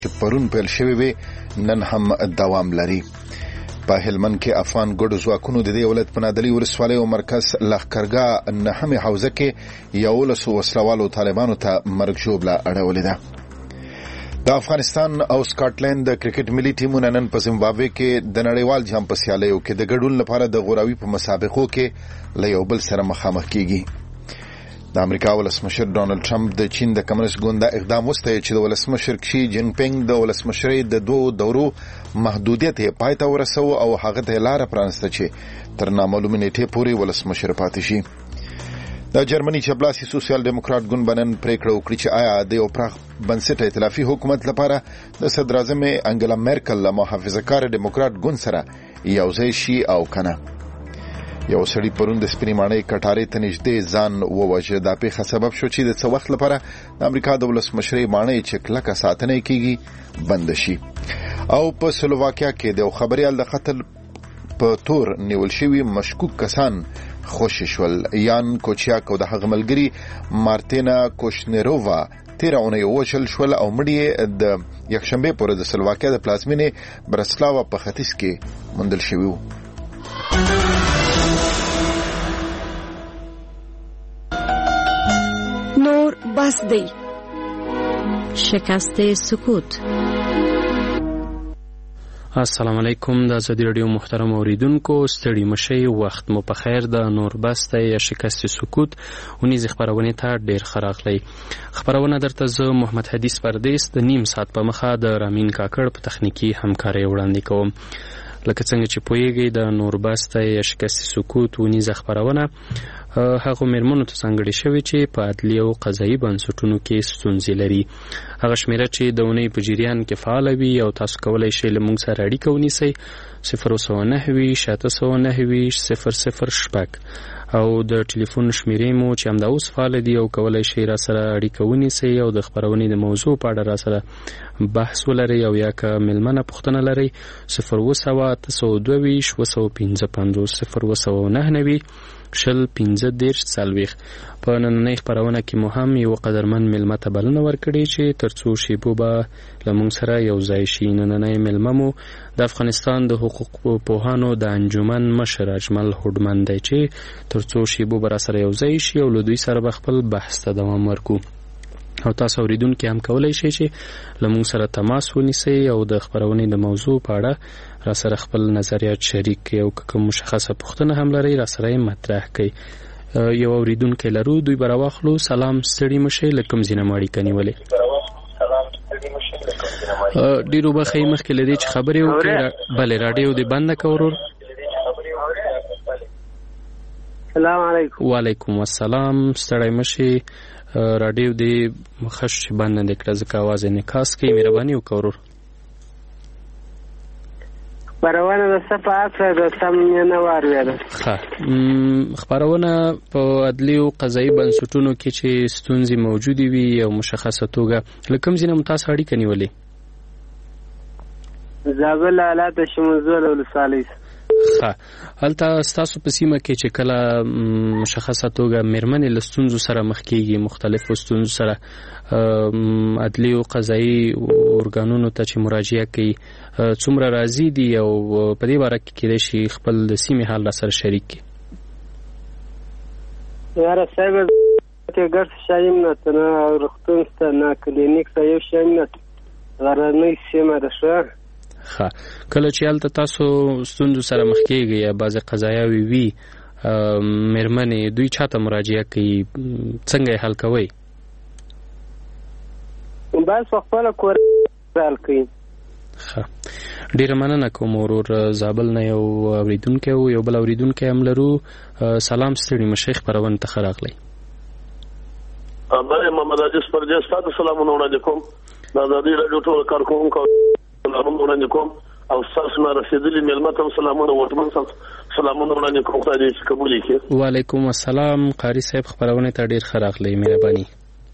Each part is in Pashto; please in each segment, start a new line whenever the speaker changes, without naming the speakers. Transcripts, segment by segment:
چې پرون پیل شوی وي نن هم دوام لري. په هلمند کې افغان ګډو ځواکونو د دې ولایت په نادلي ولسوالۍ او مرکز لښکرګاه نهمې حوزه کې 11 وسلوالو طالبانو ته مرګ ژوبله اړولې ده. د افغانستان او سکاټلند د کرکټ ملي ټیمونه نن په زیمبابوې کې د نړیوال جام په سیالیو کې د ګډون لپاره د غوراوي په مسابقو کې له یو بل سره مخامخ کیږي. د امریکا ولسمشر ډونالد ټرمپ د چین د کمونیست ګوند اقدام وستایي چې د ولسمشر شي جین پینګ د ولسمشرۍ د 2 دورو محدودیت یې پای ته ورسوه او هغه ته لاره پرانسته چې تر نامعلومې نیټې پورې ولسمشر پاتې شي. د جرمني چپلاسي سوسیال ډیموکرات ګوند بنن پریکړه وکړي چې آیا د یو پراخ بنسټه ائتلافي حکومت لپاره د صدر اعظم انګلا میرکل له محافظه‌کار ډیموکرات ګوند سره یوځای شي او کنه. یو سړی پرون د سپینې ماڼۍ کټارې ته نږدې ځان ووژه. دا پیښه سبب شو چې د څه وخت لپاره د امریکا د ولسمشرۍ ماڼۍ چې کلکه ساتنه کیږي بند شي. او په سلوواکیا کې د یو خبریال د قتل په تور نیول شوي مشکوک کسان خوشي شول. یان کوچیاک او د هغه ملګري مارتینا کوشنیرووا 13 اونۍ ووژل شول او مړي د یکشنبه پورې د سلوواکیا د پلازمینې برسلاوا په ختیځ کې موندل شوي وو.
نور بس دی.
شکست سکوت.
السلام علیکم. د ازادي رادیو محترم اوریدونکو ستړي مشئ، وخت مو په خیر. د نور بس دی یا شکست سکوت ونیز خبرونه ته ډیر خراغلی. خبرونه درته زه محمد حدیث پردیس د نیم ساعت په مخه د رامین کاکړ په تخنیکی همکاري وړاندې کوم. لکه څنګه چې پوهیږئ د نور بس دی یا شکست سکوت ونیز خبرونه هغه مېرمنو ته څنګه شوی چې په عدلي او قضایي بنسټونو کې ستونزې لري. هغه شمیره چې د اونۍ په جریان کې فعال وي او تاسو کولای شئ له موږ سره اړیکه ونیسئ 009-799-006 او د ټلیفون شمیرې مو چې همدا اوس فعال دي او کولای شئ را سره اړیکه ونیسئ او د خبرونې د موضوع په اړه را سره بحث ولرئ او یا که ملمنه پوښتنه لرئ 009-255-009 15 په نننۍ خبرونه کې مو هم یو قدرمن ملمه ته بلنه ورکړې چې ترڅو شیبو به له موږ سره یو ځای شي. نننۍ ملمه مو د افغانستان د حقوق پوهانو د انجمن مشر اجمل هوډمن دی چې ترڅو شیبو به را سره یو ځای شي او له دوی سره به خپل بحث ته دوام ورکو. او تاسو اوریدونکو هم کولای شئ چې له موږ سره تماس ونیسئ او د خبرونې د موضوع په اړه را سره خپل نظریات شریک کړئ او که مشخصه پوښتنه هم لرئ را سره یې مطرح کړئ. یو اوریدونکی لرو، دوی به راواخلو. سلام، ستړي مشئ، له کوم ځای نه مو اړیکه نیولې؟ ډېر وبښئ مخکې له دې چې خبرې وکړئ. بله راډیو دې بنده کړه ورور.
سلام علیکم.
وعلیکم السلام. ستړی مشئ، راډیو دې خش بنده دې کړه ځکه اواز یې نکاس کوي. مهرباني وکړه ورور.
خبرونه د صفحات د سم نه واروي.
خبرونه په عدلي او قضایي بنسټونو کې چې ستونزې موجودې وي او مشخصه توګه لکم ځینې متاس اړیکه نیولې.
زابل حالات شموزول ولسوالۍ.
هلته ستاسو په سیمه کې چې کله مشخصه توګه مېرمنې له ستونزو سره مخ کېږي، مختلفو ستونزو سره عدلي او قضایي ارګانونو ته چې مراجعه کوي، څومره راضي دي او په دې باره کې کېدای شي خپل د سیمې حال را سره شریک کړي؟
یاره صاحب ته ګرځ شایم نه تنه روغتون ته نه کلینیک ته یو شایم نه غرنۍ سیمه ده شو.
کله چې هلته تاسو ستونزو سره مخ کېږئ یا بعضې قضایاوې وي مېرمنې، دوی چاته مراجعه کوي، څنګه یې حل کوئ؟
بس خپله کور حل کوي.
ډیره مننه کوم ورور. زابل نه یو اوریدونکی و، یو بل اوریدونکی هم لرو. سلام، ستړي مشئ، خبرونه ته ښه راغلی.
بله محمد عزیز پردیس تاسو سلامونه وړاندې کوم. د ازادي راډیو ټول کارکوونکو سلامونه وړاندې کوم او تاسو نه رسیدلي مېلمه ته سلامونه وړاندې کوم. سلامونه وړاندې کوم. خدای دې قبول کړي.
وعلیکم السلام. قاری صاحب خبرونه ته ډیر ښه راغلی. مهرباني.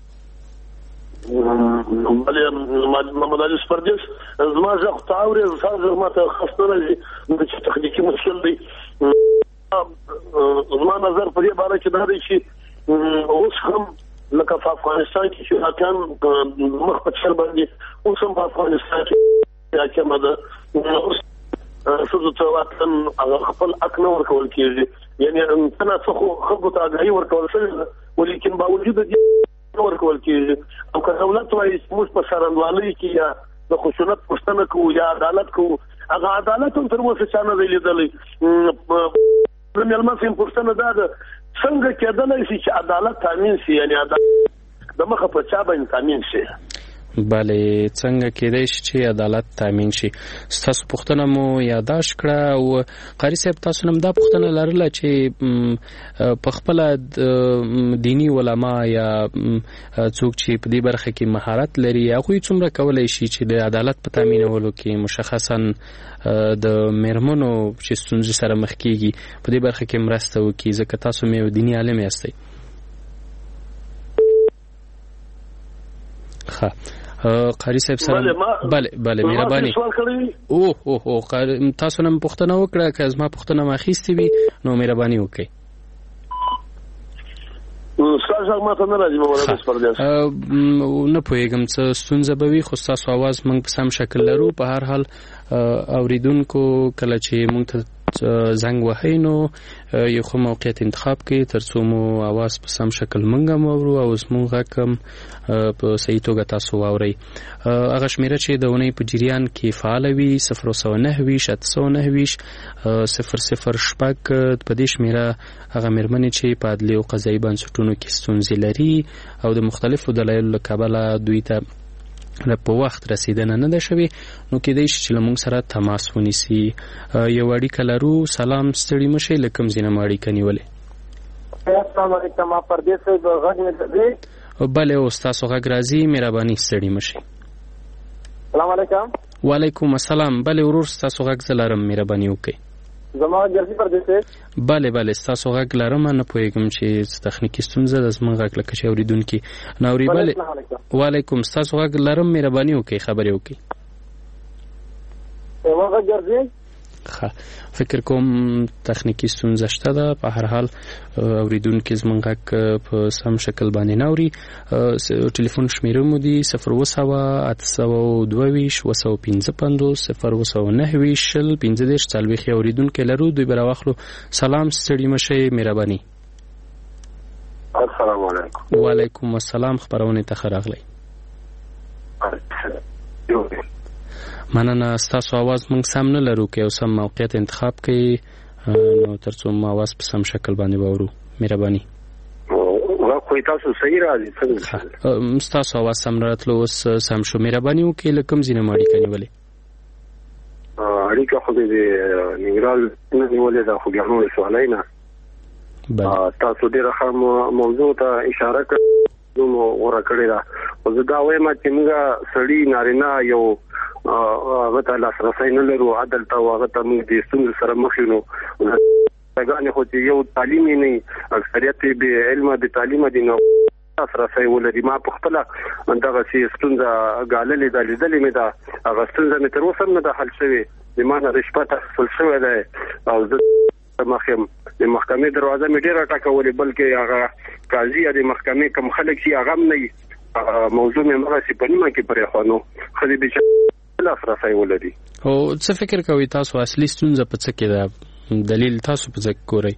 بله محمد عزیز پردیس زما زه خو ته اورې زه ما ته خسته راځي چې تخنیکي مشکل دی. زما نظر په دې باره کې دا دی چې اوس هم لکه په افغانستان کې چې راکان مخ په چر باندې اوس هم په افغانستان کې حاکم ده اوس څه ته وطن هغه خپل حق نه ورکول کېږي یعنی انسان څخه خلکو ته اګای ورکول شوی ولیکن باوجود دې ورکول کېږي او که دولت وايي موږ په سرندوالۍ کې یا د خشونت پوښتنه کوو یا عدالت کوو هغه عدالت هم تر اوسه چا نه دی لیدلی د مېلمه پوښتنه دا ده څنګه کېدلی شي چې عدالت تامین شي یعنی عدالت د مخه په چا باندې تامین شي
بله څنګه کېدای شي چې عدالت تامین شي ستاسو پوښتنه مو یاداش کړه او قاری صاحب تاسو هم دا پوښتنه لرله چې په خپل دینی علما یا څوک چې په دې برخه کې مهارت لري هغه څومره کولای شي چې د عدالت په تامینولو کې مشخصا د میرمنو چې ستونزې سره مخ کیږي په دې برخه کې مرسته وکړي ځکه تاسو مې دینی عالم یاستئ ها قاری صاحب سره بله مهرباني او تاسو نن پوښتنه وکړه که زما پوښتنه ما اخیستې وي نو مهرباني وکړئ نه پوهېږم څه ستونزه به وي خو ستاسو اواز موږ په سم شکل لرو په هر حال اوریدونکو کله چې موږ ته زنګ وهئ نو یو ښه موقعیت انتخاب کړئ تر څو مو اواز په سم شکل موږ هم واورو او زموږ غږ هم په صحیح توګه تاسو واورئ هغه شمېره چې د اونۍ په جریان کې فعاله وي 029 809 00 په دې شمېره هغه مېرمنې چې په عدلي او قضایي بنسټونو کې ستونزې لري او د مختلفو دلایلو له کبله دوی ته په وخت رسیدنه نه ده شوې نو کېدای شي چې له موږ سره تماس ونیسي یو اړیکه لرو سلام ستړي مشئ له کوم ځای نه مو اړیکه نیولې
السلام علیکم ما پردیس صاحب غږ مې راځي
بله او ستاسو غږ راځي مهرباني ستړي مشئ
السلام علیکم
وعلیکم السلام بله ورور ستاسو غږ زه لرم مهرباني وکړئ
زما جرسي پردیس
بله ستاسو غږ لرم نه پوهېږم چې تخنیکي ستونزه ده زموږ غږ لکه چې اورېدونکي نه اوري بله وعلیکم ستاسو غږ لرم مهرباني وکړئ خبرې وکړئ
زما غږ جرسي
فکر کوم تخنیکی ستونزه شته ده په هر حال اوریدونکو زمونږ غږ په سم شکل باندې نه اوري ټلیفون شمیره مو دی 0 اوریدونکو لرو دوی براوخلو سلام ستړي مشئ مهرباني
السلام علیکم
وعلیکم السلام خبرونه ته خراغلی مننه ستاسو आवाज موږ سم نه لرو که یو سم موقعیت انتخاب کړئ نو ترڅو ما आवाज په سم شکل باندې واورو مهرباني
خو تاسو صحیح راځي څنګه
ستاسو आवाज سم راتلو اوس سم شو مهرباني وکړئ له کوم ځای نه اړیکه نیولې
اړیکه خو دې نیمرال نه نیولې ده خو ګرمو سوالای نه تاسو ډېر ښه موضوع ته اشاره کړې نو ورا کړی دا او زه دا وایم چې موږ سړی نارینه یو هغه ته لاسرسی نه لرو عدل ته هغه ته موږ د ستونزو سره مخ یو څنګه خو چې یو تعلیم نه اکثریت به علم د تعلیم دي نو لاسرسی ولري ما په خپل دغه ستونزه غاللې د لیدلې مې دا هغه ستونزه مې تر اوسه نه ده حل شوې د مانه رشوت حاصل شوې ده او زه مخم د محکمې دروازه مې ډیره ټاکولې بلکې هغه قاضي د محکمې کوم خلک چې هغه نه موضوع مې مغه سي په نیمه کې پرې خوانو خدي به لاسرسی ولري
او څه فکر کوي تاسو اصلي ستونزه په څه کې ده دلیل تاسو په څه کوئ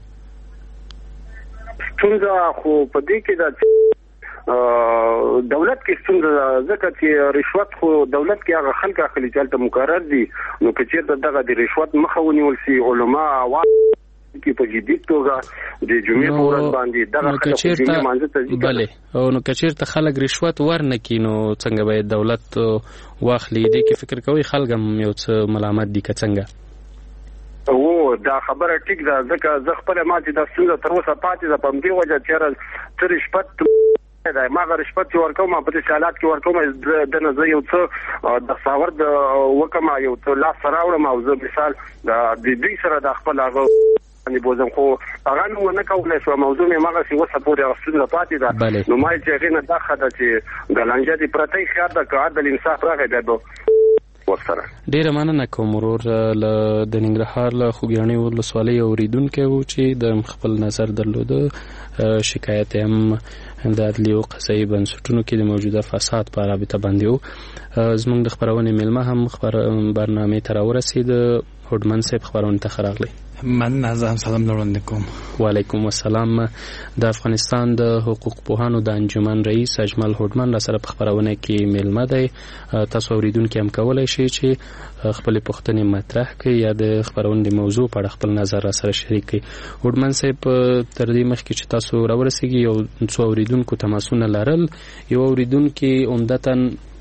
ستونزه خو په دې کې ده دولت کې ستونزه ځکه چې رشوت خو دولت کې هغه خلک اخلي چې ته مقرر دي نو که چیرته دغه د رشوت مخه ونیول سي علما عوام کې په جدي توګه د جمعې په ورځ باندې دغه خلک مانځي ته
بله او نو که چیرته خلک رشوت ورنکي نو څنګه باید دولت واخلي دې کې فکر کوي خلک هم یو څه ملامت دي که څنګه
او دا خبره ټیک ده ځکه زه خپل ما چې د ستونزه تر اوسه پاتې ده په دې وجه چې تر شپت دا ما رشوت چې ورکوم په دې حالات کې ورکوم د نظر یو څه د ساورد وکما یو څه لاس راوړم او زه مثال د دې سره د خپل هغه باندې بوزم خو هغه نو نه کولای شو موضوع مې ماغه سی وسه پورې اصل پاتې ده نو ما چې غینه د خدای چې د لانجه دی پرته خیال د عادل انصاف راغی ده وسره
ډیره مننه کوم ورور له د ننګرهار له خوګیاڼي ولسوالۍ اوریدونکو و چې د خپل نظر درلوده شکایت هم د عدلي او قضایي بنسټونو کې د موجوده فساد په رابطه باندې و. زموږ د خبرونې میلمه هم برنامې ته راورسېد. هوډمن صاحب خبرونه ته راغلی.
من از سلام وړاندې کوم.
وعلیکم السلام. د افغانستان د حقوق پوهانو د انجمن رئیس اجمل هوډمن را سره په خبرونه کې میلمه دی. تاسو اوریدونکو هم کولای شئ چې خپل پوښتنې مطرح کړئ یا د خبرونې د موضوع په اړه خپل نظر را سره شریک کړئ. هوډمن صاحب تر دې مخکې چې تاسو راورسېږئ یو څو اوریدونکو تماسونه لرل. یو اوریدونکو عمدتاً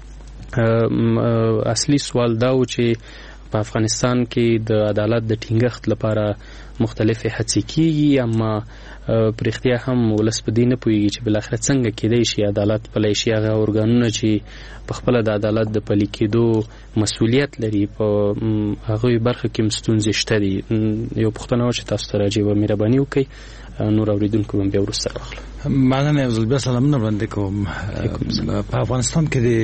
اصلي سوال دا و چې په افغانستان کې د عدالت د ټینګښت لپاره مختلفې هڅې کیږي، اما په رښتیا هم ولس په دې نه پوهېږي چې بالاخره څنګه کیدای شي عدالت پلی شي. هغه ارګانونه چې په خپله د عدالت د پلي کېدو مسؤلیت لري په هغوی برخه کې هم ستونزې شته دي. یو پوښتنه وه چې تاسو ته راجع به مهرباني وکړئ. نور اوریدونکو هم بیا وروسته راغله.
مننه. یو ځل بیا سلامونه وړاندې کوم. په افغانستان کې د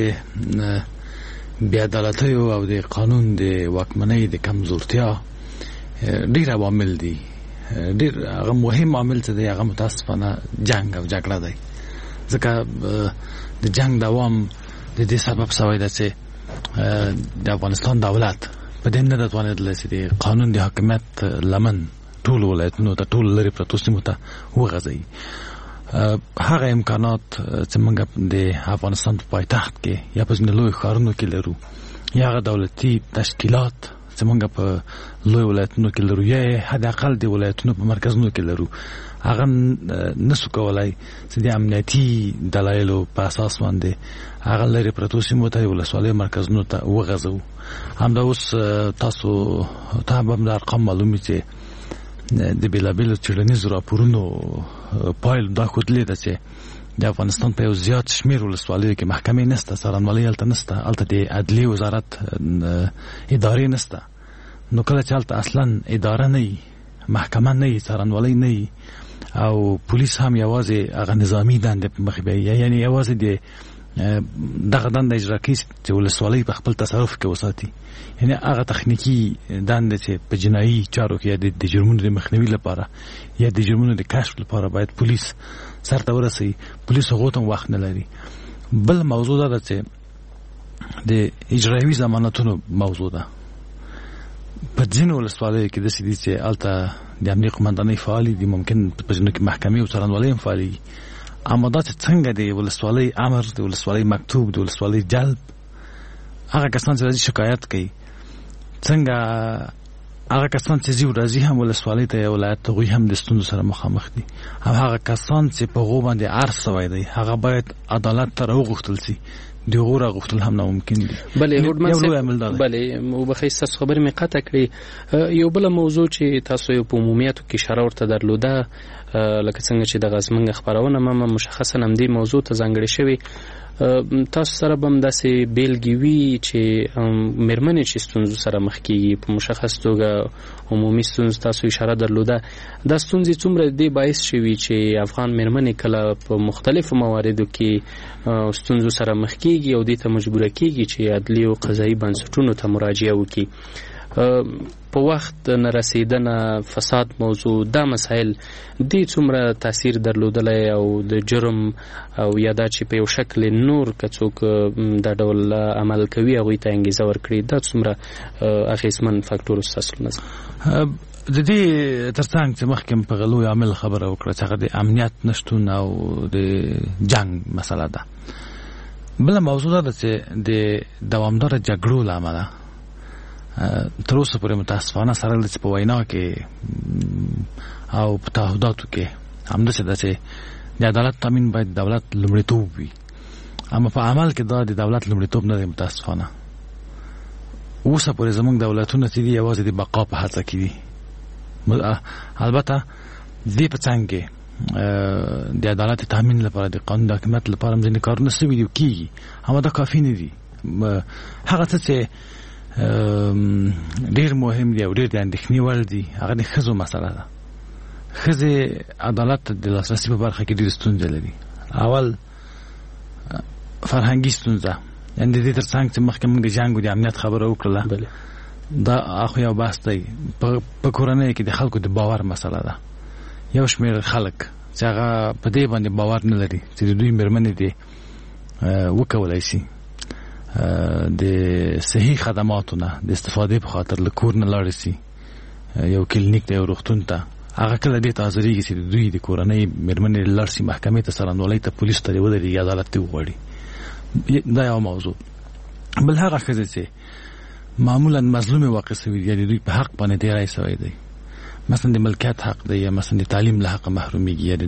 بې عدالتۍ او د قانون د واکمنۍ د کمزورتیا ډېر عوامل دي. ډېر هغه مهم عامل چې دی هغه متاسفانه جنگ او جګړه دی. ځکه د جنگ دوام د دې سبب شوی دی چې د افغانستان دولت په دې نه توانېدلی چې د قانون د حاکمیت لمن ټول ولایتونو ته ټول لرې پرتو سیمو ته وغځوي. هغه امکانات چې موږ د افغانستان په پایتخت کې یا په ځینو لویو ښارونو کې لرو، یا هغه دولتي تشکیلات چې موږ په لویو ولایتونو کې لرو، یا حد اقل د ولایتونو په مرکزونو کې لرو، هغه نسو کولای چې د امنیتي دلایلو په اساس باندې هغه لرې پرتو سیمو ته ولسوالیو مرکزونو ته وغځوو. همدا اوس تاسو ته به د ارقام معلوم چې د بېلابېلو څېړنیزو راپورونو پایل دا ښودلې ده چې د افغانستان په یو زیات شمېر ولسوالیو کې محکمې نشته، څارنوالۍ هلته نشته، هلته د عدلي وزارت ادارې نشته. نو کله چې هلته اصلا اداره نه وي، محکمه نه وي، څارنوالۍ نه وي، او پولیس هم یوازې هغه نظامي دندې په مخ بیایي، یعنې یوازې د دغه دنده اجرا کوي چې ولسوالۍ په خپل تصرف کې وساتي. یعنې هغه تخنیکي دنده چې په جنایي چارو کې یا د جرمونو د مخنیوي لپاره یا د جرمونو د کشف لپاره باید پولیس سرته ورسوي، پولیس هغو ته وخت نه لري. بل موضوع دا ده چې د اجرایوي ضمانتونو موضوع ده. په ځینو ولسوالیو کې داسې دي چې هلته د امنیې قومندانۍ فعالې دي، ممکن په ځینو کې محکمې او څارنوالۍ هم فعالې دي. اما دا چې څنګه د ولسوالۍ امر، د ولسوالۍ مکتوب، د ولسوالۍ جلب، هغه کسان چې راځي شکایت کوي، څنګه هغه کسان چې ځي راځي هم ولسوالۍ ته یا ولایت ته، هغوی هم د ستونزو سره مخامخ دي. او هغه کسان چې په هغو باندې عرض شوی دی هغه باید عدالت ته راوغوښتل شي، د هغو راغوښتل هم ناممکن دي.
بلې هوډمن صاحب، بلې وبخښئ ستاسو خبرې مې قطع کړې. یو بله موضوع چې تاسو یو په عمومیاتو کې اشاره ورته درلوده، لکه څنګه چې دغه زموږ خپرونه مشخصا همدې موضوع ته ځانګړې شوې، تاسو سره به هم داسې بیلګې وي چې مېرمنې چې ستونزو سره مخ کېږي، په مشخص توګه عمومي ستونزو تاسو اشاره درلوده. دا ستونزې څومره دې باعث شوي چې افغان مېرمنې کله په مختلفو مواردو کې ستونزو سره مخ کېږي او دې ته مجبوره کېږي چې عدلي او قضایي بنسټونو ته مراجعه وکړي. په وخت نه رسیدنه، فساد موضوع، دا مسایل دې څومره تاثیر درلودلی او د جرم او یا دا چې په یو شکل نور که څوک دا ډول عمل کوي هغوی ته انګېزه ورکړي، دا څومره اغېزمن فاکټور ستاسو نظر؟
د دې ترڅنګ چې مخکې په لوی عامل خبره وکړه چې هغه د امنیت نشتون او د جنګ مسله ده. بله موضوع ده چې د دوامداره جګړو له امله تر اوسه پورې متاسفانه سره چې په وینا کې او په تعهداتو کې همداسې ده چې د عدالت تامین باید دولت لومړیتوب وي، اما په عمل کې دا د دولت لومړیتوب نه دی. متاسفانه اوسه پورې زموږ دولتونه چې دي یوازې د بقا په هڅه کې دي. البته دې په څنګ کې د عدالت تامین لپاره، د قانون د حاکمیت لپاره ځینې کارونه شوي دي کېږي، اما دا کافي نه دي. هغه څه چې ډېر مهم دی او ډېر د اندېښنې وړ دي هغه د ښځو مسله ده. ښځې عدالت د لاسرسي په برخه کې ډېرې ستونزې لري. اول فرهنګي ستونزه، یعنې د دې تر څنګ چې مخکې موږ د جنګ او د امنیت خبره وکړله، دا اخو یو بحث دی. په کورنۍ کې د خلکو د باور مسله ده. یو شمېر خلک چې هغه په دې باندې باور نه لري چې دوی مرمنې دي وکولای شي د صحیح خدماتو نه د استفادې په خاطر له کور نه لاړ شي یو کلینیک ته یو روغتون ته هغه کله دې ته حاضرېږي چې دوی د کورنۍ مېرمنې لاړ شي محکمې ته څرنګوالۍ ته پولیس ته ودرېږي عدالت ته وغواړي. دا یو موضوع. بل هغه ښځې چې معمولا مظلومې واقع شوي دي د دوی په حق باندې تېری شوی دی، مثلا د ملکیت حق دی یا مثلا د تعلیم له حقه محرومیږي یا د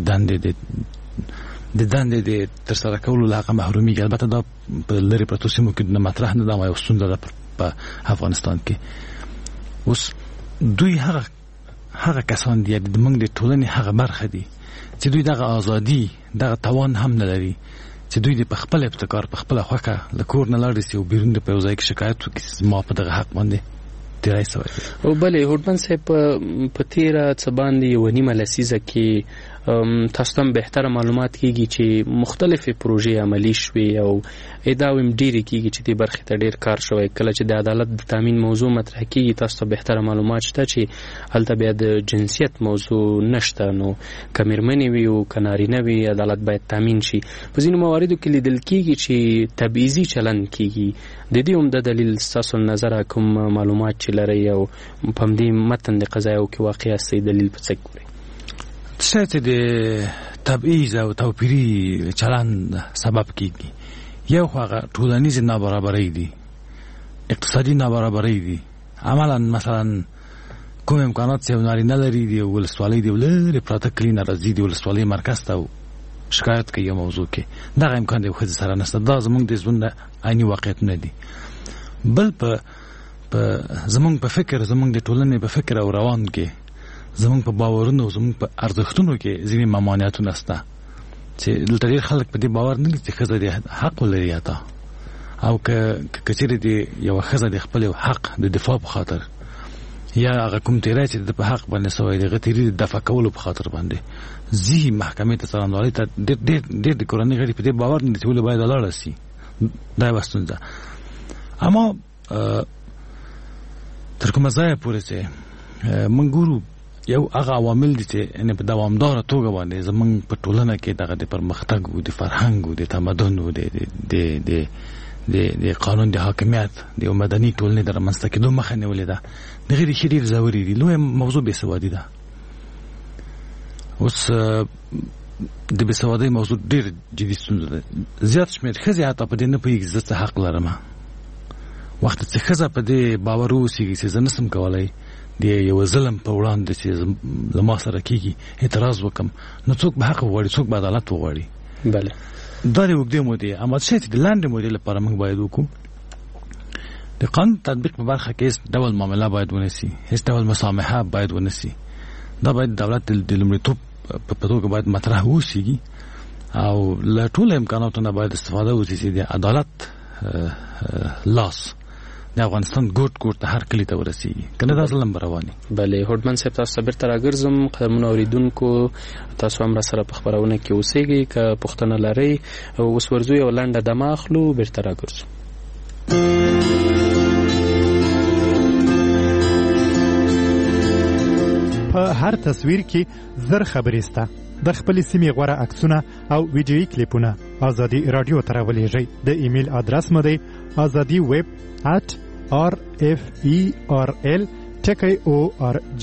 دندې د ترسره کولو له حقه محرومیږي. البته دا په لرې پرتو سیمو کې نه مطرح نه ده، یو ستونزه ده په افغانستان کې. اوس دوی هغه کسان دي د موږ د ټولنې هغه برخه دي چې دوی دغه ازادي دغه توان هم نه لري چې دوی د په خپل ابتکار په خپله خوښه له کور نه لاړ شي او بیرون د په یو ځای کې شکایت وکړي چې زما په دغه حق باندې تیری شوی دی.
او بلې هوډمن صاحب په تېره څه باندې یوه نیمه لسیزه کې تاسو ته هم بهتره معلومات کېږي چې مختلفې پروژې عملي شوې او ادعاوې هم ډېرې کېږي چې دې برخې ته ډېر کار شوی. کله چې د عدالت د تامین موضوع مطرح کېږي تاسو ته بهتره معلومات شته چې هلته بیا د جنسیت موضوع نشته، نو که مېرمنې وي او که نارینه وي عدالت باید تامین شي. په ځینو مواردو کې لیدل کېږي چې تبعیضي چلند کېږي. د دې عمده دلیل ستاسو نظره کوم معلومات چې لرئ او په همدې متن د قضایاو کې واقع هستئ دلیل په څه ګورئ؟
څه چې د تبعیض او توپیري چلند سبب کېږي، یو خو هغه ټولنیزې نابرابرۍ دي، اقتصادي نابرابرۍ دي. عملا مثلا کوم امکانات چې یو نارینه لري د ولسوالۍ د لرې پراته کلي نه راځي د ولسوالۍ مرکز ته شکایت کوي یو موضوع کې، دغه امکان د یو ښځې سره نشته. دا زموږ د ژوند عیني واقعیتونه دي. بل په زموږ په فکر، زموږ د ټولنې په فکر او روان کې، زموږ په باورونو او زموږ په ارزښتونو کې ځینې ممانعتونه شته چې دلته ډېر خلک په دې باور نه لري چې ښځه د حق ولري حتی، او که چېرې د یوه ښځه د خپل حق د دفاع په خاطر یا هغه کوم تېری چې د په حق باندې شوی دی هغه تېري د دفع کولو په خاطر باندې ځي محکمې ته څرنګوالۍ ته، ډېر د کورنۍ غړي په دې باور نه دي چې ولې باید ولاړه شي. دا یوه ستونزه. اما تر کومه ځایه پورې چې موږ ګورو یو هغه عوامل دي چې په دوامداره توګه باندې زموږ په ټولنه کې دغه د پرمختګ او د فرهنګ او د تمدن او د قانون د حاکمیت د یو مدني ټولنې د رامنځته کېدو مخه نیولې ده. دغې ریښې ډېر ژورې دي. لویه موضوع بېسوادي ده. اوس د بېسوادۍ موضوع ډېر جدي ستونزه ده. زیات شمېر ښځې حتی په دې نه پوهېږي زه څه حق لرم. وخت چې ښځه په دې باور واوسېږي چې زه نشم کولی د یو ظلم په وړاندې چې له ما سره کېږي اعتراض وکړم، نو څوک به حق وغواړي، څوک به عدالت وغواړي.
بله،
دا د اوږدې مودې. اما څه چې د لنډې مودې لپاره موږ باید وکړو، د قانون تطبیق په برخه کې هېڅ ډول معامله باید ونه سي، هېڅ ډول مسامحه باید ونه سي. دا باید دولت د لومړیتوب په توګه باید مطرح واوسېږي او له ټولو امکاناتو نه باید استفاده وشي چې د عدالت لاس د افغانستان ګوټ ګوټ ته هر کلي ته ورسېږي، که نه دا ظلم به روان وي.
بلې هوډمن صاحب تاسو ته بېرته راګرځم. قدرمنو اورېدونکو تاسو هم راسره په خپرونه کې اوسېږئ. که پوښتنه لرئ اوس ورځو یو لنډه دمه اخلو، بېرته راګرځو.
په هر تصویر کې زر خبرې شته. د خپلې سیمې غوره عکسونه او ویډیویي کلیپونه ازادي راډیو ته راولېږئ. د ایمیل ادرس مو دی azadi@referl.org.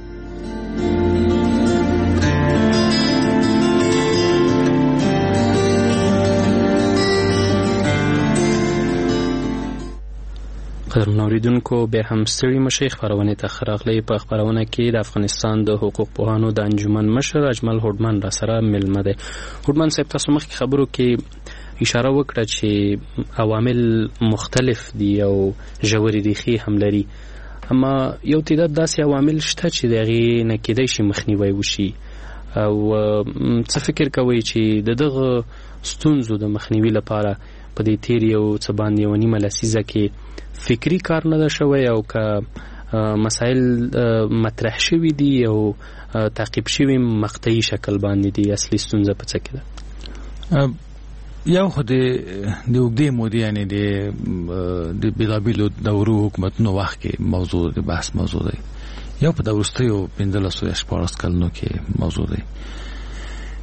قدرمنو اوریدونکو بیا هم ستړي مشئ، خپرونې ته ښه راغلئ. په خپرونه کې د افغانستان د حقوق پوهانو د انجمن مشر اجمل هوډمن راسره مېلمه دی. هوډمن صاحب تاسو مخکې خبرو کې اشاره وکړه چې عوامل مختلف دي او ژورې ریښې هم لري، اما یو تعداد داسې عوامل شته چې د هغې نه کېدای شي مخنیوی وشي، او څه فکر کوئ چې د دغه ستونزو د مخنیوي لپاره په دې تېر یو څه باندې یوه نیمه لسیزه کې فکری کار نه ده شوی، او که مسائل مطرح شوي دي او تعقیب شوي مقطعي شکل باندې دي، اصلي ستونزه په څه کې ده؟
یو خو د اوږدې مودې یعنې د بېلابېلو دورو حکومتونو وخت کې موضوع د بحث موضوع دی. یو په د وروستیو 15 یا 14 کلونو کې موضوع دی.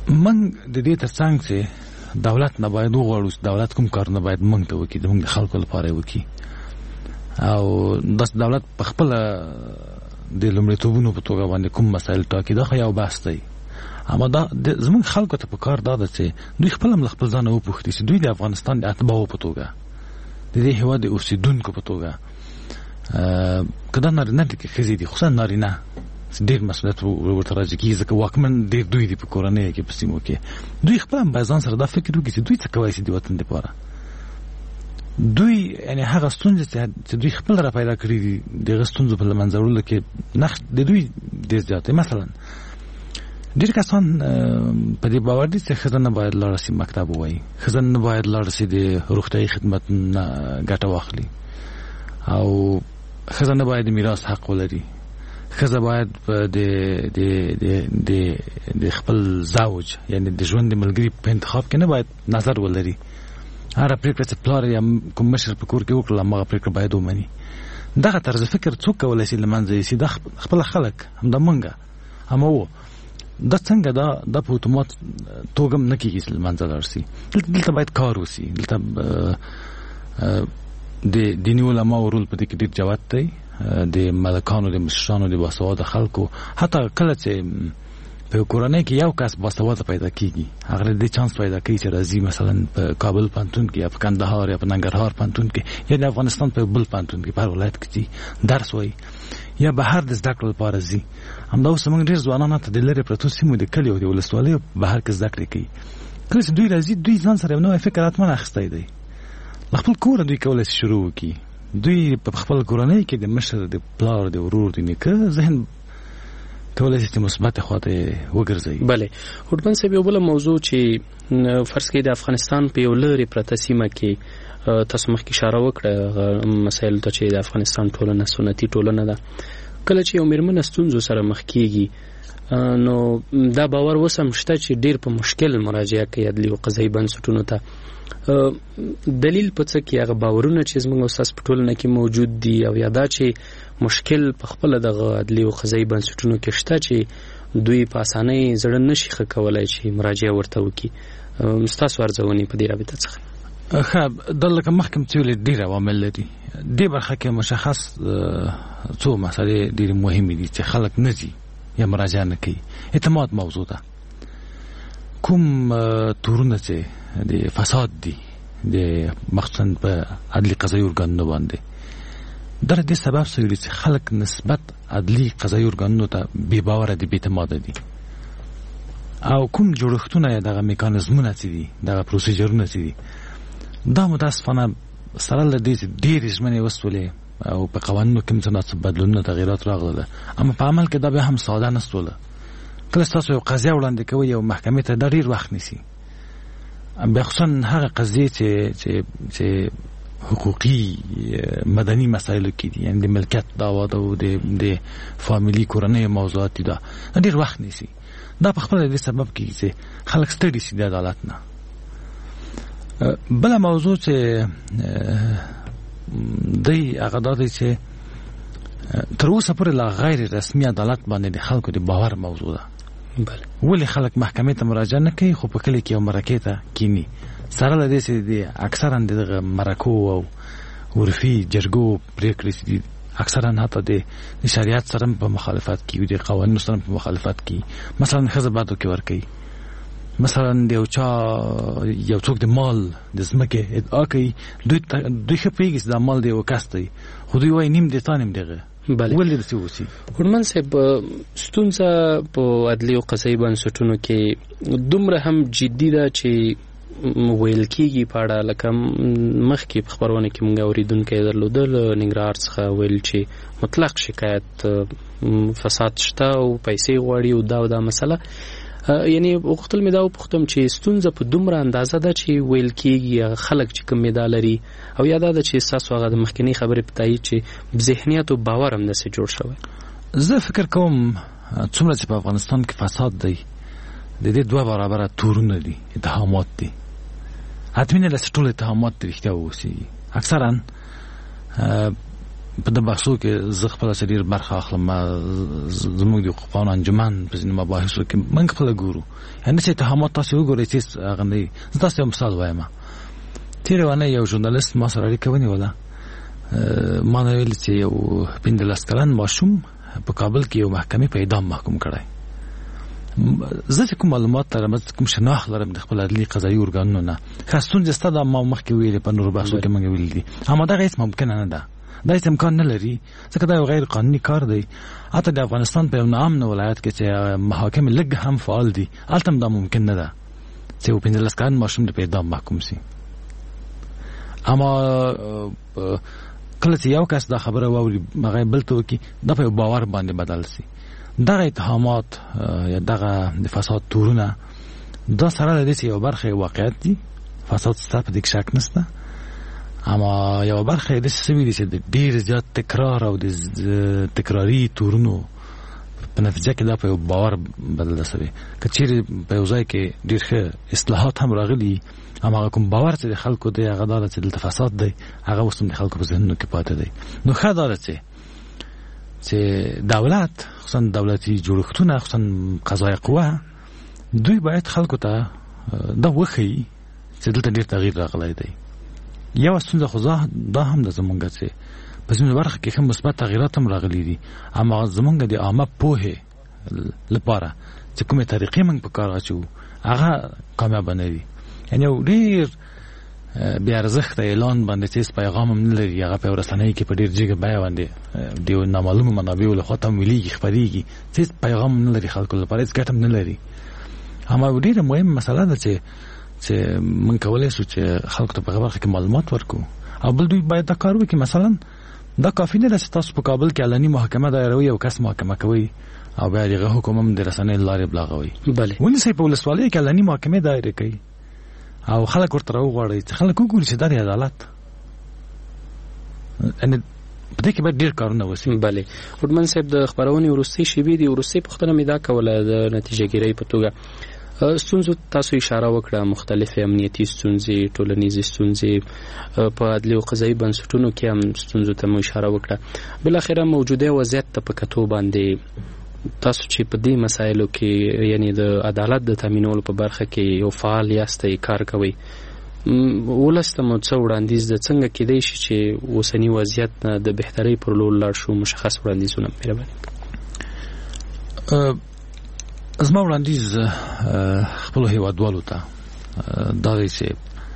من د دې ترڅنګ چې دولت نه باید وغواړو چې دولت کوم کارونه باید موږ ته وکړي، موږ د خلکو لپاره وکړي، او دولت په خپل د لومړیتوبونو په توګه باندې کوم مسایل ټاکي، دا خو یو بحث دی. اما دا زموږ خلکو ته په کار دا ده چې دوی خپل هم له خپل ځانه وپوښتي چې دوی د افغانستان د اتباعو په توګه، د دې هېواد د اوسېدونکو په توګه، که دا نارینه دي که ښځې دي، خصوصا نارینه ډېر مسؤلیت ورته راځي کېږي، ځکه واکمن ډېر دوی دي په کورنیو کې، په سیمو کې. دوی خپل هم باید ځان سره دا فکر وکړي چې دوی څه کولی شي د وطن دپاره. دوی یعنې هغه ستونزې چې دوی خپل را پیدا کړي دي، د هغه ستونزو په له منځه وړلو کې نقش د دوی ډېر زیات دی. مثلا ډېر کسان په دې باور دي چې ښځه نه باید لاړه شي مکتب ووایي، ښځه نه باید لاړه شي د روغتیایي خدمت نه ګټه واخلي، او ښځه نه باید د میراث حق ولري، ښځه باید د خپل زوج یعنی د ژوند د ملګري په انتخاب کې نه باید نظر ولري. هره پرېکړه چې پلار یا کوم مشر په کور کې وکړله، هماغه پرېکړه باید ومني. دغه طرز فکر څوک کولی شي له منځه یوسي؟ دا خپله خلک همدا موږ همو دا څنګه دا په اتومات توګه نه کېږي چې له منځه لاړ شي. دلته باید کار وشي. دلته د دیني علماو رول په دې کې ډېر جوت دی، د ملکانو، د مشرانو، د باسواده خلکو. حتی کله چې په کورنۍ کې یو کس باسواده پیدا کېږي، هغه د چانس پیدا کوي چې راځي مثلا په کابل پوهنتون کې یا په کندهار یا په ننګرهار پوهنتون کې یا د افغانستان په بل پوهنتون کې په هر ولایت کې درس وایي یا بهر د زده کړو لپاره ځي. همدا اوس موږ ډېر ځوانان ته د لرې پرتو سیمو د کلیو د ولسوالیو بهر کې زده کړې کوي. کله چې دوی راځي، دوی ځان سره یو نوی فکر حتما اخیستی دی. له خپل کوره دوی کولی شي شروع وکړي. دوی په خپل کورنۍ کې د مشر، د پلار، د ورور، د نیکه ذهن کولی شي چې مثبت خواته وګرځوي.
بله هوډمن صاحب، یو بله موضوع چې فرض کړئ د افغانستان په یو لرې پرته سیمه کې تاسو مخکې اشاره وکړه مسایلو ته چې د افغانستان ټولنه سنتي ټولنه ده، کله چې یو مېرمنه ستونزو سره مخ کېږي نو دا باور اوس هم شته چې ډېر په مشکل مراجعه کوي عدلي او قضایي بنسټونو ته. دلیل په څه کې هغه باورونه چې زموږ اساس په ټولنه کې موجود دي، او یا دا چې مشکل په خپله دغه عدلي او قضایي بنسټونو کې شته چې دوی په اسانۍ زړه نشي ښه کولی چې مراجعه ورته وکړي. ستاسو ارزونې په دې رابطه څخه؟
ښه، دا لکه مخکې چې ویلې ډېر عوامل لري. دې برخه کې مشخص څو مسئلې ډېرې مهمې دي چې خلک نه ځي یا مراجعه نه کوي. اعتماد موضوع ده. کوم تورونه چې د فساد دي د مخصوصا په عدلي قضایي ارګانونو باندې، دا د دې سبب سوی چې خلک نسبت عدلي قضایي ارګانونو ته بې باوره دي، بې اعتماده دي. او کوم جوړښتونه یا دغه میکانیزمونه چې دي، دغه پروسیجرونه چې دي، دا متاسفانه سره له دې چې ډېرې ژمنې وسولې او په قوانینو کې څه ناڅه بدلونونه تغییرات راغله، اما په عمل کې دا بیا هم ساده نستوله. کله ستاسو یو قضیه وړاندې کوئ یو محکمې ته، دا ډېر وخت نیسي. بیا خصوصا هغه قضیې چې حقوقي مدني مسایلو کې دي، یعنې د ملکیت دعوا ده او د فامیلي کورنۍ موضوعات دي، دا ډېر وخت نیسي. دا په خپله د دې سبب کېږي چې خلک ستړي شي د عدالت نه. بله موضوع چې دی هغه دا دی چې تر اوسه پورې لا غیر رسمي عدالت باندې د خلکو د باور موضوع ده.
بله
ولې خلک محکمې ته مراجعه نه کوي خو په کلي کې یو مرکې ته کینی؟ سره له دې چې د اکثرا دغه مرکو او عرفي جرګو پرېکړې چې دي اکثرا حتی د شریعت سره په مخالفت کې، د قوانینو سره په مخالفت کې. مثلا ښځه باید وکړي ورکوي، مثلا د یو څوک د مال د ځمکې ادعا کوي، دوی ښه پوهېږي چې دا مال د یو کس دی، خو دوی وایي نیم دی تا نیم دغه. ولې داسې وشي؟
هوډمن صاحب، ستونزه په عدلي او قضایي بنسټونو کې دومره هم جدي ده چې ویل کېږي په اړه، لکه مخکې په خپرونه کې موږ اورېدونکی درلودل ننګرهار څخه ویل چې مطلق شکایت فساد شته او پیسې غواړي او دا مسله. یعنی وختل مې دا وپوښتم چې ستونزه په دومره اندازه ده چې ویل کېږي خلک چې کوم مدا لري، او یا دا ده چې ستاسو هغه د مخکنۍ خبرې په تایید چې ذهنیت او باور هم داسې جوړ شوی؟
زه فکر کوم څومره چې په افغانستان کې فساد دی، د دې دوه برابره تورونه دي، اتهامات دي. حتمي نه لسه ټول اتهامات رښتیا واوسي. اکثرا په د بحثو کې زه خپله ډېر برخه اخلم. زموږ د حقوقپوهانو انجمن په ځینې مباحثو کې موږ خپله ګورو، یعنې چې اتهامات تاسې وګورئ چې هغه نه وي. زه تاسې یو مثال وایم. تېره اونۍ یو ژورنالست ما سره اړیکه ونیوله، ما نه ویل چې یو 15 کلن ماشوم په کابل کې یو محکمې په اعدام محکوم کړی. زه چې کوم معلومات لرم، کوم شناخت لرم د خپل عدلي قضایي ارګانونو نه، ښه ستونزې شته، دا ما مخکې ویلې په نورو بحثو کې موږ ویلي دي، اما دغه هېڅ ممکنه نه ده، دا هېڅ امکان نه لري، ځکه دا یو غیر قانوني کار دی. حتی د افغانستان په یو ناامنه ولایت کې چې محاکم لږ هم فعال دي، هلته هم دا ممکن نه ده چې یو 15 کلن ماشوم د په اعدام محکوم سي. اما کله چې یو کس دا خبره واوري هغه بل ته وکړي، دا په یو باور باندې بدل سي. دغه اتهامات یا دغه د فساد تورونه دا سره لري چې یو برخه واقعیت دي، فساد ستا په دې کې شک نشته، اما یو برخه یې داسې سوي دي چې د ډېر زیات تکرار او د تکراري تورونو په نتیجه کې دا په یو باور بدله سوي. که چیرې په یو ځای کې ډېر ښه اصلاحات هم راغلي، اما هغه کوم باور چې د خلکو دی هغه دا ده چې دلته فساد دی، هغه اوس هم د خلکو په ذهنونو کې پاتې دی. نو ښه دا ده چې دولت، خصوصا دولتي جوړښتونه، خصوصا قضایي قوه، دوی باید خلکو ته دا وښيي چې دلته ډېر تغییر راغلی دی. یو ستونزه خو دا هم ده زمونږ چې په ځینو برخه کې ښه مثبت تغییرات هم راغلي دي، اما زمونږ د عامه پوهې لپاره چې کومې طریقې موږ په کار اچوو هغه کامیابه نه دي. یعنې یو ډېر بې ارزښته اعلان باندې چې هېڅ پیغام هم نه لري، هغه په رسنیو کې په ډېر جګه بیه باندې د یو نامعلومو منابعو لخوا ته هم ویلېږي، خپرېږي، چې هېڅ پیغام هم نه لري خلکو لپاره، هېڅ ګټه هم نه لري. اما یو ډېره مهمه مسله ده چې موږ کولی شو چې خلکو ته په هغه برخه کې معلومات ورکړو. او بل دوی باید دا کار وکړي، مثلا دا کافي نه ده چې تاسو په کابل کې علني محاکمه دایروي او کس محاکمه کوئ او بیا دغه حکم هم د رسنیو لارې بلاغوي. ونیسئ په ولسوالیو کې علني محاکمې دایرې کوي او خلک ورته راوغواړي چې خلک وګوري چې دا د عدالت. په دې کې باید ډېر کارونه وشي.
بله هوډمن صاحب، د خپرونې وروستۍ شېبې دي، وروستۍ پوښتنه مې دا کوله د نتیجه ګیرۍ په توګه. ستونزو تاسو اشاره وکړه، مختلفې امنیتي ستونزې، ټولنیزې ستونزې، په عدلي او قضایي بنسټونو کې هم ستونزو ته مو اشاره وکړه. بالاخره موجوده وضعیت ته په کتو باندې تاسو چې په دې مسایلو کې، یعنی د عدالت د تامینولو په برخه کې یو فعال یاستئ، کار کوئ، ولس ته مو څه وړاندیز ده؟ څنګه کېدای شي چې اوسني وضعیت نه د بهترۍ پر لور لاړ شو؟ مشخص وړاندیزونه مهرباني.
زما وړاندیز خپلو هیوادوالو ته دا دی چې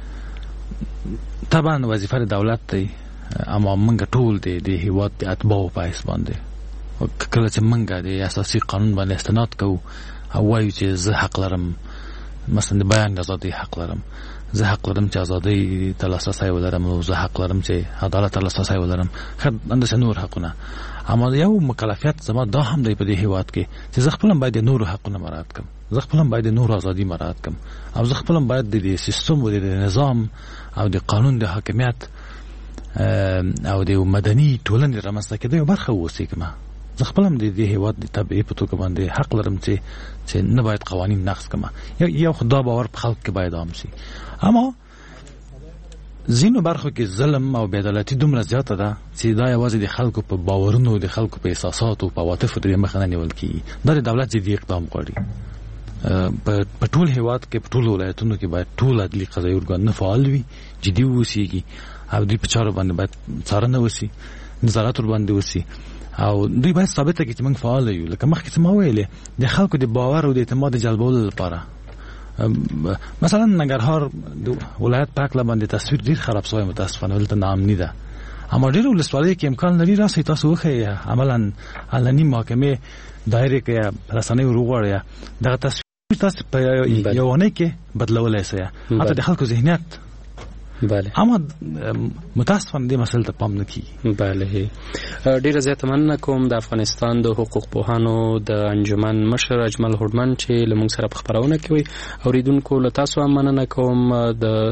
طبعا وظیفه د دولت دی، اما موږ ټول د هیواد د اتباعو په حیث باندې کله چې موږ د اساسي قانون باندې استناد کوو او وایو چې زه حق لرم، مثلا د بیان ازادي حق لرم، زه حق لرم چې ازادي ته لاسرسی ولرم، او زه حق لرم چې عدالت ته لاسرسی ولرم، ښه انداسې نور حقونه. اما یو مکلفیت زما دا هم دی په دې هیواد کې چې زه خپله باید د نورو حقونه مراعات کړم، زه خپله باید د نورو ازادي مراعات کړم، او زه خپله باید د سیستم او د نظام او د قانون د حاکمیت او د مدني ټولنې رامنځته کېدو یو برخه واوسېږم. زه خپله هم د دې هیواد د تبعیې په توګه باندې حق لرم چې نه باید قوانین نقض کړم. یو خو دا باور په خلکو کې باید عام شي. اما ځینو برخو کې ظلم او بېعدالتي دومره زیاته ده چې دا یوازې د خلکو په باورونو، د خلکو په احساساتو، په عواطفو د مخه نه نیول کېږي. دا د دولت جدي اقدام غواړي. په ټول هیواد کې، په ټولو ولایتونو کې باید ټول عدلي قضایي ارګانونه فعال وي، جدي واوسېږي، او دوی په چارو باندې باید څارنه وشي، نظارت ورباندې وشي، او دوی باید ثابته کړي چې موږ فعال یو. لکه مخکې چې ما ویلې، د خلکو د باور او د اعتماد جلبولو لپاره مثلا ننګرهار د ولایت په هکله باندې تصویر ډېر خراب شوی، متاسفانه دلته ناامني ده. اما ډېرو ولسوالیو کې امکان لري راسئ تاسو وښیئ، عملا علني محاکمې دایرې کړئ، رسنیو وروغواړئ، دغه تصویر تاسو په یو اونۍ کې بدلولی شئ، حتی د خلکو ذهنیت.
بله.
اما متاسفانه دې مسئله ته پام نه کیږي.
بله. ډیره زیاته مننه کوم د افغانستان د حقوق پوهانو د انجمن مشر اجمل هوډمن چې له موږ سره په خبرونه کې وي. اوریدونکو له تاسو هم مننه کوم. د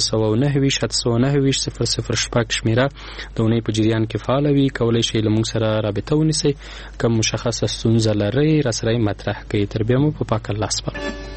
029-809-006 شمیره د اونۍ په جریان کې فعال وي، کولای شئ له موږ سره رابطه ونیسئ. کوم مشخصه ستونزه لرئ راسره مطرح کړئ. تر بیا مو په پاک الله سپارم.